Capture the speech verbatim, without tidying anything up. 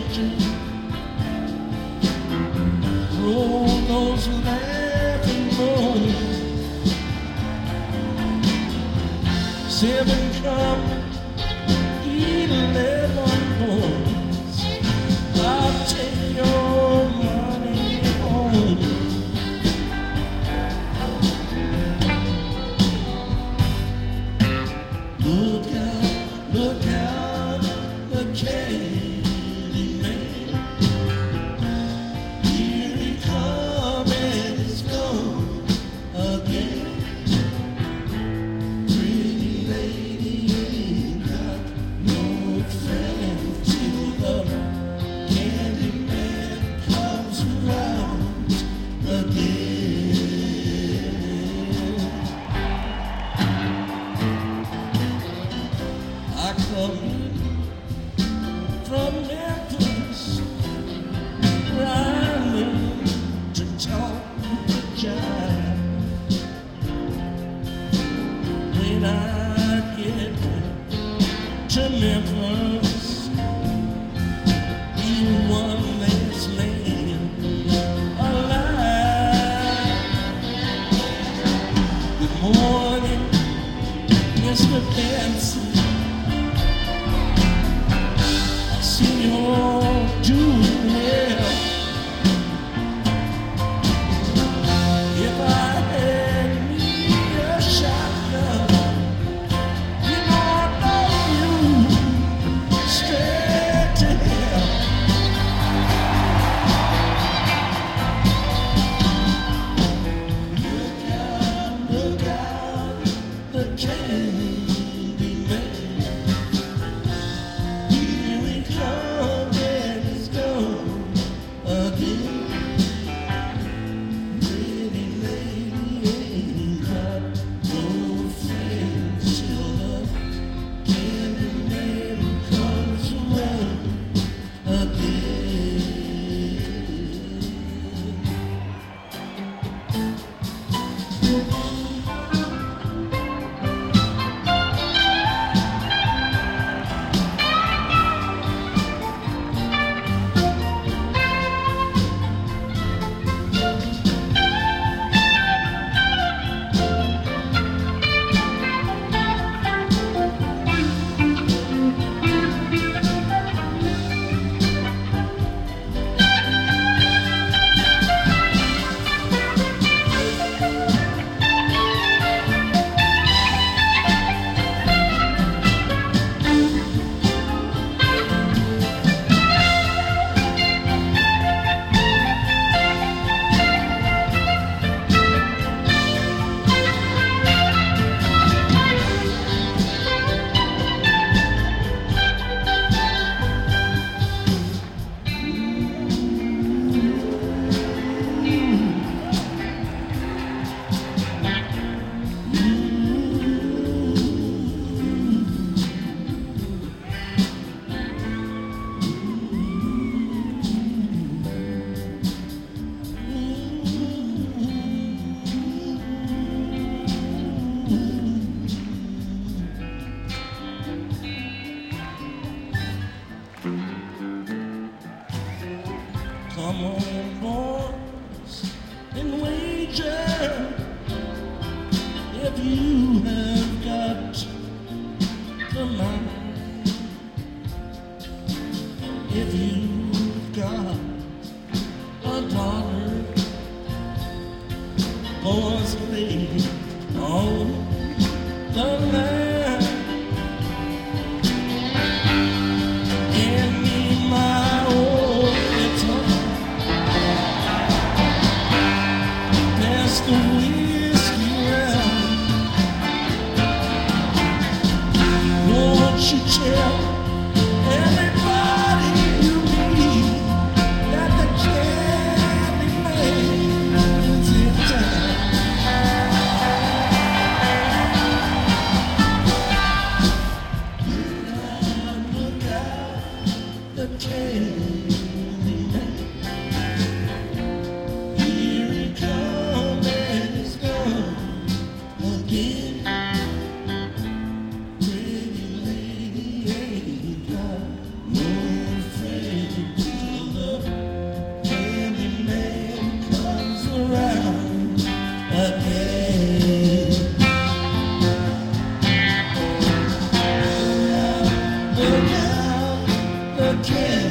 picture. Roll those laughing bones. Seven come, eleven bones. I'll take your money home. Look out, look out, the candy man. Here he comes and he's gone again. Pretty lady ain't got no friend till the candy man comes around again. I come from Memphis, riding to talk to Jive. When I get to Memphis, he one last man alive. Good morning, Mister Benson. See you're doing well. If I had me a shotgun, you know I'd blow you straight to hell. Look out, look out, the candy man. Here he comes and he's gone again. Pretty lady ain't got no friends till the candy man comes around again. Come on, boys, and wager if you have got the mind. If you've got a dollar, boys, lay on the line. Give me my old guitar. Pass the whiskey round. Won't you tell everybody you meet that the candy man is in town? Look out, look out, the candy man. Here he comes and he's gone again. Pretty lady ain't got no friend. again.